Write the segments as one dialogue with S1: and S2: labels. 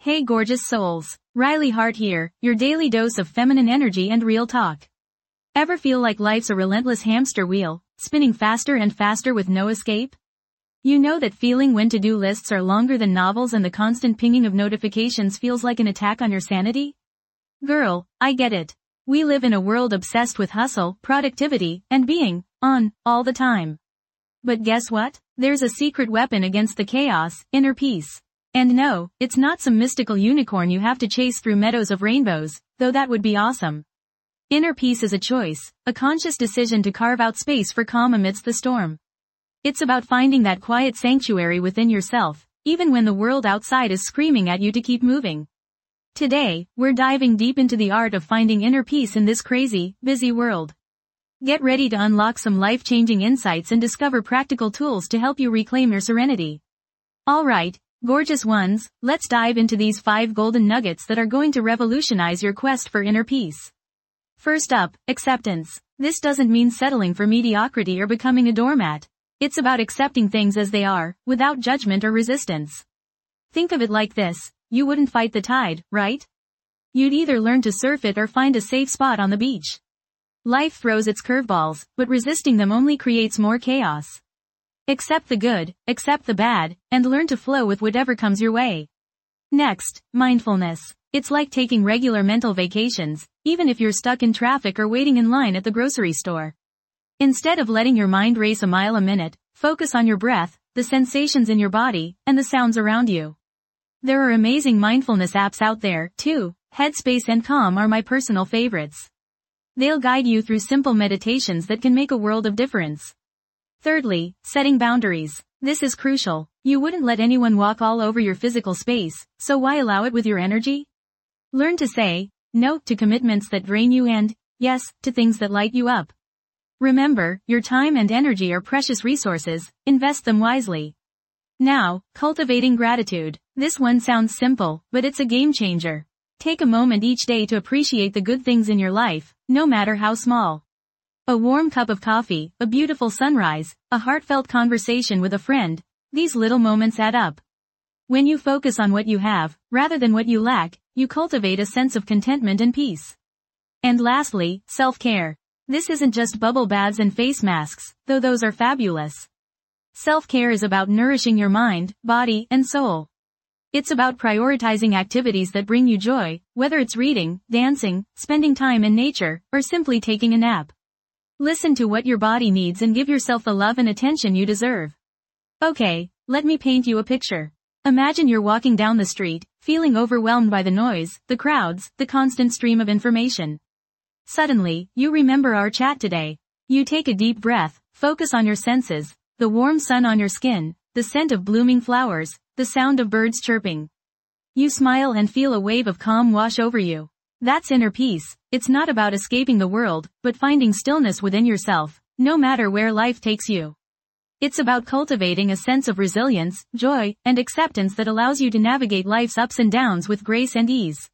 S1: Hey gorgeous souls, Riley Hart here, your daily dose of feminine energy and real talk. Ever feel like life's a relentless hamster wheel, spinning faster and faster with no escape? You know that feeling when to-do lists are longer than novels and the constant pinging of notifications feels like an attack on your sanity? Girl, I get it. We live in a world obsessed with hustle, productivity, and being on all the time. But guess what? There's a secret weapon against the chaos, inner peace. And no, it's not some mystical unicorn you have to chase through meadows of rainbows, though that would be awesome. Inner peace is a choice, a conscious decision to carve out space for calm amidst the storm. It's about finding that quiet sanctuary within yourself, even when the world outside is screaming at you to keep moving. Today, we're diving deep into the art of finding inner peace in this crazy, busy world. Get ready to unlock some life-changing insights and discover practical tools to help you reclaim your serenity. Alright, gorgeous ones, let's dive into these 5 golden nuggets that are going to revolutionize your quest for inner peace. First up, acceptance. This doesn't mean settling for mediocrity or becoming a doormat. It's about accepting things as they are, without judgment or resistance. Think of it like this, you wouldn't fight the tide, right? You'd either learn to surf it or find a safe spot on the beach. Life throws its curveballs, but resisting them only creates more chaos. Accept the good, accept the bad, and learn to flow with whatever comes your way. Next, mindfulness. It's like taking regular mental vacations, even if you're stuck in traffic or waiting in line at the grocery store. Instead of letting your mind race a mile a minute, focus on your breath, the sensations in your body, and the sounds around you. There are amazing mindfulness apps out there, too. Headspace and Calm are my personal favorites. They'll guide you through simple meditations that can make a world of difference. Thirdly, setting boundaries. This is crucial. You wouldn't let anyone walk all over your physical space, so why allow it with your energy? Learn to say no to commitments that drain you and yes to things that light you up. Remember, your time and energy are precious resources, invest them wisely. Now, cultivating gratitude. This one sounds simple, but it's a game changer. Take a moment each day to appreciate the good things in your life, no matter how small. A warm cup of coffee, a beautiful sunrise, a heartfelt conversation with a friend, these little moments add up. When you focus on what you have, rather than what you lack, you cultivate a sense of contentment and peace. And lastly, self-care. This isn't just bubble baths and face masks, though those are fabulous. Self-care is about nourishing your mind, body, and soul. It's about prioritizing activities that bring you joy, whether it's reading, dancing, spending time in nature, or simply taking a nap. Listen to what your body needs and give yourself the love and attention you deserve. Okay, let me paint you a picture. Imagine you're walking down the street, feeling overwhelmed by the noise, the crowds, the constant stream of information. Suddenly, you remember our chat today. You take a deep breath, focus on your senses, the warm sun on your skin, the scent of blooming flowers, the sound of birds chirping. You smile and feel a wave of calm wash over you. That's inner peace. It's not about escaping the world, but finding stillness within yourself, no matter where life takes you. It's about cultivating a sense of resilience, joy, and acceptance that allows you to navigate life's ups and downs with grace and ease.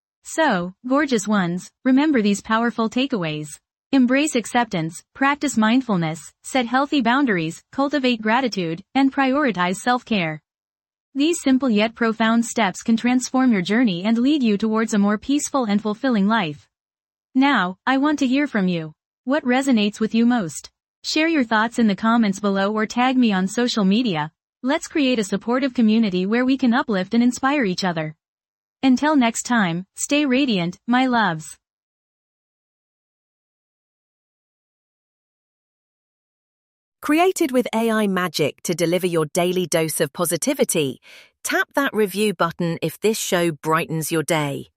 S1: So, gorgeous ones, remember these powerful takeaways. Embrace acceptance, practice mindfulness, set healthy boundaries, cultivate gratitude, and prioritize self-care. These simple yet profound steps can transform your journey and lead you towards a more peaceful and fulfilling life. Now, I want to hear from you. What resonates with you most? Share your thoughts in the comments below or tag me on social media. Let's create a supportive community where we can uplift and inspire each other. Until next time, stay radiant, my loves.
S2: Created with AI magic to deliver your daily dose of positivity, tap that review button if this show brightens your day.